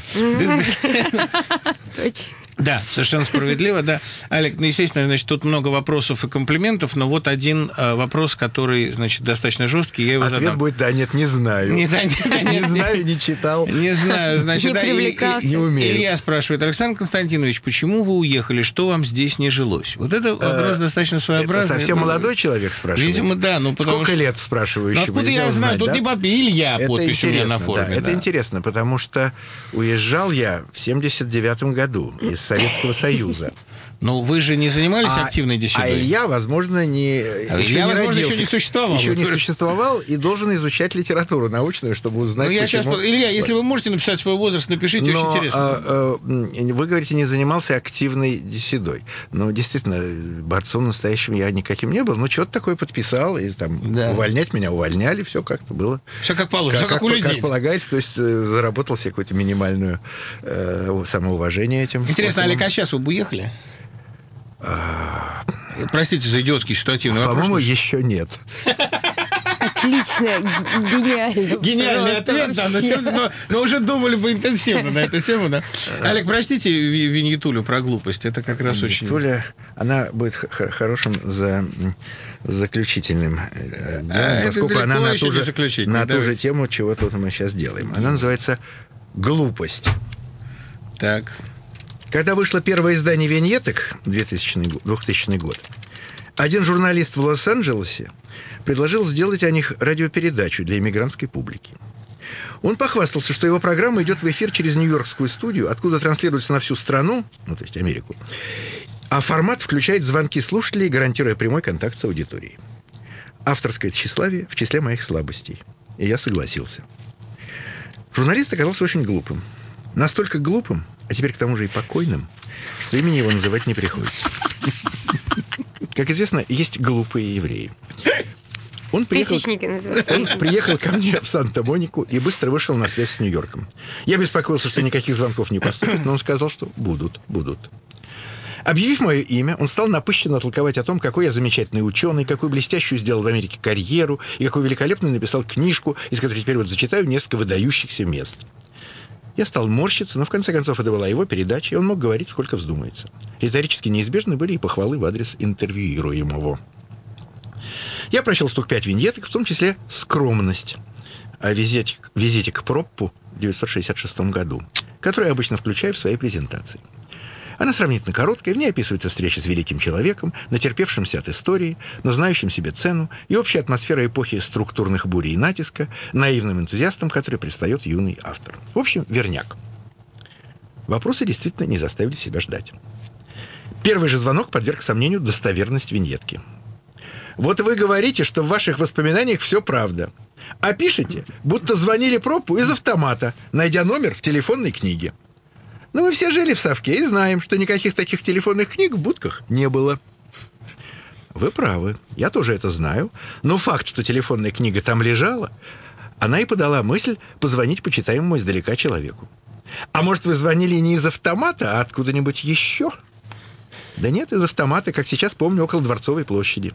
Точно. Да, совершенно справедливо, да. Олег, ну, естественно, значит, тут много вопросов и комплиментов, но вот один вопрос, который, значит, достаточно жесткий, я его Ответ задам. будет «да, нет, не знаю». Не знаю, не читал. Не знаю, значит, Не да, привлекался. Не умею. Илья спрашивает: Александр Константинович, почему вы уехали, что вам здесь не жилось? Вот это вопрос достаточно Это своеобразный. совсем молодой человек спрашивает? Видимо, да. Ну, потому Сколько что... лет, спрашивающему? Ну, откуда Нельзя я знаю? узнать, Тут да? не подпись. Илья Это подпись у меня на интересно, форме. да, это интересно, потому что уезжал я в 79-м году из Советского Союза. Ну, вы же не занимались активной беседой? А Илья, возможно, еще не существовал. Еще не существовал и должен изучать литературу научную, чтобы узнать, Ну, я сейчас... почему... Илья, если вы можете написать свой возраст, напишите, очень интересно. Вы говорите, не занимался активной беседой. Ну, действительно, борцом настоящим я никаким не был. Ну, что-то такое подписал, и там увольнять меня увольняли, все как-то было. Все как положено, все как у людей. Как полагается, то есть заработал себе какое-то минимальное самоуважение этим. Интересно, Олег, а сейчас вы бы уехали? Простите за идиотский ситуативный вопрос. По-моему, еще нет. Отлично, гениально. Гениальный ответ, да, но уже думали бы интенсивно на эту тему, да. Олег, прочтите виньетулю про глупость, это как раз очень... Виньетуля, она будет хорошим заключительным, поскольку она на ту же тему, чего тут мы сейчас делаем. Она называется «Глупость». Так. Когда вышло первое издание виньеток, 2000 год, один журналист в Лос-Анджелесе предложил сделать о них радиопередачу для иммигрантской публики. Он похвастался, что его программа идет в эфир через Нью-Йоркскую студию, откуда транслируется на всю страну, ну, то есть Америку, а формат включает звонки слушателей, гарантируя прямой контакт с аудиторией. Авторское тщеславие в числе моих слабостей. И я согласился. Журналист оказался очень глупым. Настолько глупым, а теперь к тому же и покойным, что имени его называть не приходится. Как известно, есть глупые евреи. Он приехал ко мне в Санта-Монику и быстро вышел на связь с Нью-Йорком. Я беспокоился, что никаких звонков не поступит, но он сказал, что будут. Объявив мое имя, он стал напыщенно толковать о том, какой я замечательный ученый, какую блестящую сделал в Америке карьеру и какую великолепную написал книжку, из которой теперь вот зачитаю несколько выдающихся мест. Я стал морщиться, но в конце концов это была его передача, и он мог говорить, сколько вздумается. Риторически неизбежны были и похвалы в адрес интервьюируемого. Я прочел штук 5 виньеток, в том числе «Скромность» о визите к Проппу в 1966 году, которую я обычно включаю в своей презентации. Она сравнительно короткая, в ней описывается встреча с великим человеком, натерпевшимся от истории, но знающим себе цену, и общая атмосфера эпохи структурных бурь и натиска, наивным энтузиастом, который предстает юный автор. В общем, верняк. Вопросы действительно не заставили себя ждать. Первый же звонок подверг сомнению достоверность виньетки. Вот вы говорите, что в ваших воспоминаниях все правда, а пишете, будто звонили Проппу из автомата, найдя номер в телефонной книге. Но мы все жили в совке и знаем, что никаких таких телефонных книг в будках не было. Вы правы, я тоже это знаю. Но факт, что телефонная книга там лежала, она и подала мысль позвонить почитаемому издалека человеку. А может, вы звонили не из автомата, а откуда-нибудь еще? Да нет, из автомата, как сейчас помню, около Дворцовой площади.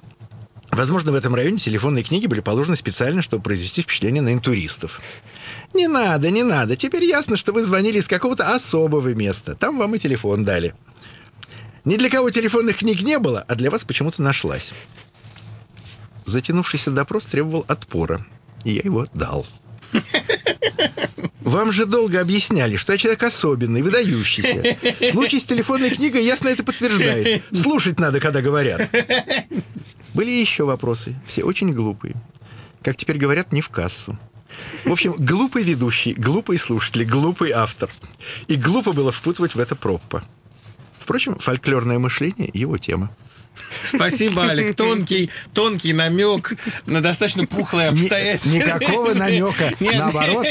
Возможно, в этом районе телефонные книги были положены специально, чтобы произвести впечатление на интуристов. Не надо, не надо. Теперь ясно, что вы звонили из какого-то особого места. Там вам и телефон дали. Ни для кого телефонных книг не было, а для вас почему-то нашлась. Затянувшийся допрос требовал отпора, и я его дал. Вам же долго объясняли, что я человек особенный, выдающийся. Случай с телефонной книгой ясно это подтверждает. Слушать надо, когда говорят. Были еще вопросы, все очень глупые. Как теперь говорят, не в кассу. В общем, глупый ведущий, глупый слушатель, глупый автор. И глупо было впутывать в это Проппа. Впрочем, фольклорное мышление – его тема. Спасибо, Алик. Тонкий намек на достаточно пухлые обстоятельства. Никакого намека. Наоборот,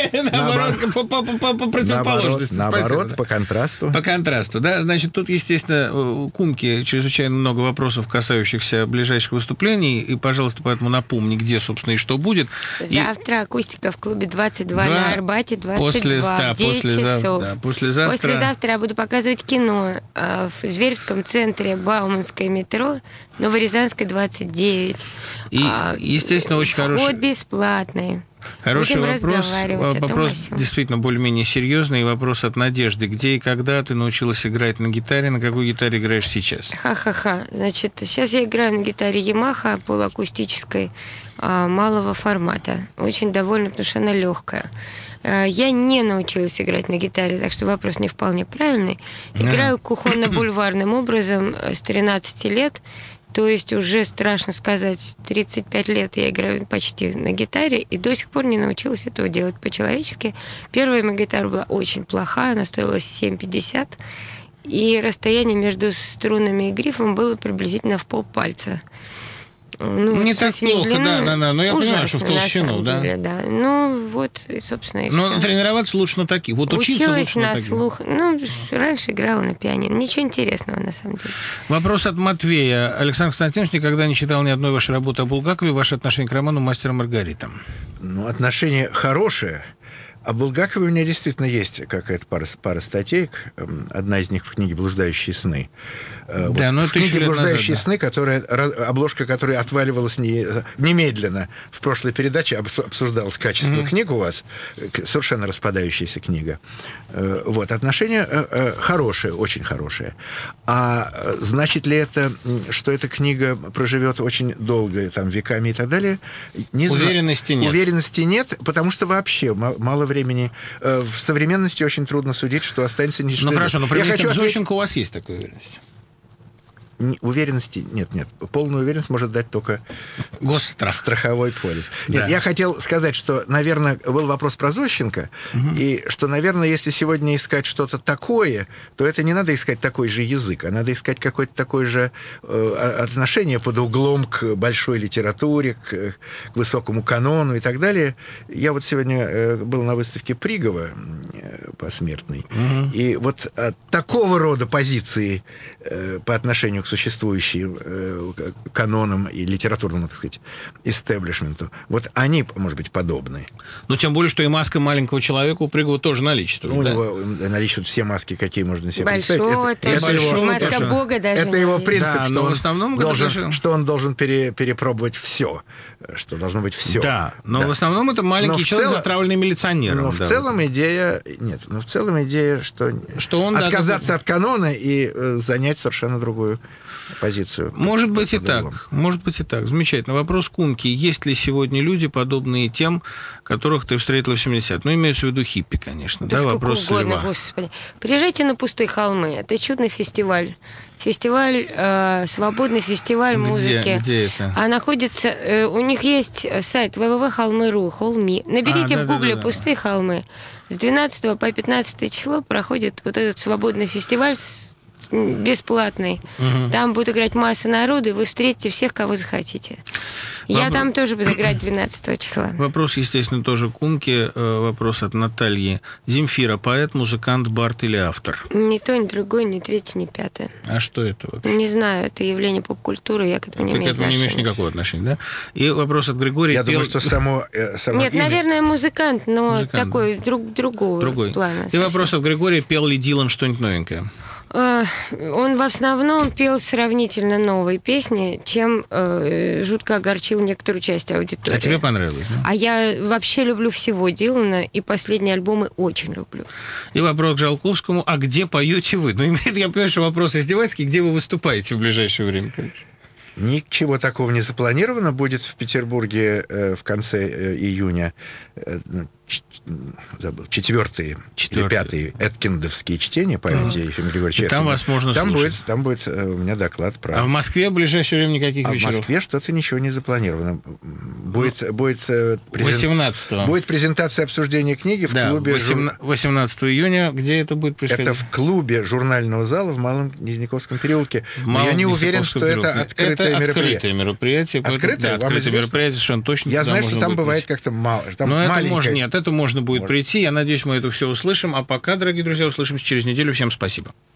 по противоположности. Наоборот, по контрасту. По контрасту, да. Значит, тут, естественно, у Кумки чрезвычайно много вопросов, касающихся ближайших выступлений. И, пожалуйста, поэтому напомни, где, собственно, и что будет. Завтра акустика в клубе 22 на Арбате, 22 в 9 часов. Да, послезавтра я буду показывать кино в Зверевском центре Бауманское метро, Новорязанская, 29. И, естественно, очень хороший... Вход бесплатный. Хороший Будем вопрос. разговаривать Вопрос действительно более-менее серьезный. И вопрос от Надежды. Где и когда ты научилась играть на гитаре? На какой гитаре играешь сейчас? Ха-ха-ха. Значит, сейчас я играю на гитаре Yamaha полуакустической малого формата. Очень довольна, потому что она легкая. Я не научилась играть на гитаре, так что вопрос не вполне правильный. Играю кухонно-бульварным образом с 13 лет. То есть уже, страшно сказать, 35 лет я играю почти на гитаре и до сих пор не научилась этого делать по-человечески. Первая моя гитара была очень плохая, она стоила 7,50, и расстояние между струнами и грифом было приблизительно в полпальца. Не так плохо, да. Но я понимаю, что в толщину, да? Да. Ну, вот, и, собственно, и Но все. тренироваться лучше на таких. Вот учиться Училась лучше на на таких. слух. Раньше играла на пианино. Ничего интересного, на самом деле. Вопрос от Матвея. Александр Константинович никогда не читал ни одной вашей работы о Булгакове. Ваше отношение к роману «Мастер и Маргарита». Отношение хорошее. О Булгакове у меня действительно есть какая-то пара статей. Одна из них в книге «Блуждающие сны». Да, но в книге «Блуждающие сны», обложка которой отваливалась немедленно. В прошлой передаче обсуждалось качество книг у вас. Совершенно распадающаяся книга. Отношение хорошее, очень хорошее. А значит ли это, что эта книга проживет очень долго, там, веками и так далее? Не знаю. Уверенности нет. Уверенности нет, потому что вообще мало времени. В современности очень трудно судить, что останется ничто. Ну хорошо, но применительно к Зощенко у вас есть такая уверенность? Уверенности нет. Полную уверенность может дать только страховой полис. Да. Нет, я хотел сказать, что, наверное, был вопрос про Зощенко, и что, наверное, если сегодня искать что-то такое, то это не надо искать такой же язык, а надо искать какое-то такое же отношение под углом к большой литературе, к высокому канону и так далее. Я вот сегодня был на выставке Пригова посмертной, и вот такого рода позиции по отношению к существующим канонам и литературному, так сказать, истеблишменту, вот они, может быть, подобны. Ну, тем более, что и маска маленького человека у Пригова тоже наличествует. У него наличествуют все маски, какие можно себе Большого, представить. маска Бога даже. Это его принцип, да, что, в основном он должен перепробовать все, что должно быть все. Да, но в основном это маленький человек, затравленный милиционером. Но в целом идея, что он отказаться от канона и занять совершенно другую позицию. Может быть и так. Замечательно. Вопрос Кумки. Есть ли сегодня люди, подобные тем, которых ты встретила в 70-е? Ну, имеется в виду хиппи, конечно. Да, сколько вопрос угодно, Господи. Приезжайте на Пустые холмы. Это чудный фестиваль. Свободный фестиваль музыки. Где это? А находится... у них есть сайт www.холмы.ру, холми. Наберите в гугле «Пустые холмы». С 12 по 15 число проходит вот этот свободный фестиваль бесплатный. Там будет играть масса народу, и вы встретите всех, кого захотите. Я там тоже буду играть 12 числа. Вопрос, естественно, тоже Кумки. Вопрос от Натальи. Земфира, поэт, музыкант, бард или автор? Ни то, ни другое, ни третье, ни пятое. А что это вообще? Не знаю, это явление поп-культуры, я к этому не имею отношения. Ты к этому не имеешь никакого отношения, да? И вопрос от Григория. Я думаю, что само Нет, имя... наверное, музыкант, но такой другого плана. И вопрос от Григория. Пел ли Дилан что-нибудь новенькое? Он в основном пел сравнительно новые песни, чем жутко огорчил некоторую часть аудитории. А тебе понравилось? Да? А я вообще люблю всего Дилана, и последние альбомы очень люблю. И вопрос к Жалковскому: а где поете вы? Ну, я понимаю, что вопрос издевательский, где вы выступаете в ближайшее время, конечно. Ничего такого не запланировано. Будет в Петербурге в конце июня забыл, четвертые или пятые Эткиндовские чтения памяти Ефима Григорьевича Эткинда. Там вас можно слушать. Там будет у меня доклад про... А в Москве в ближайшее время никаких вечеров? В Москве что-то ничего не запланировано. Будет 18-го. Будет презентация обсуждения книги в клубе... 18 июня. Где это будет происходить? Это в клубе журнального зала в Малом Гнездниковском переулке. Но я не уверен, что это открытое мероприятие. Открытое мероприятие, совершенно точно. Я знаю, что там бывает как-то мало. Там маленькое. Нет, это можно будет прийти. Я надеюсь, мы это все услышим. А пока, дорогие друзья, услышимся через неделю. Всем спасибо.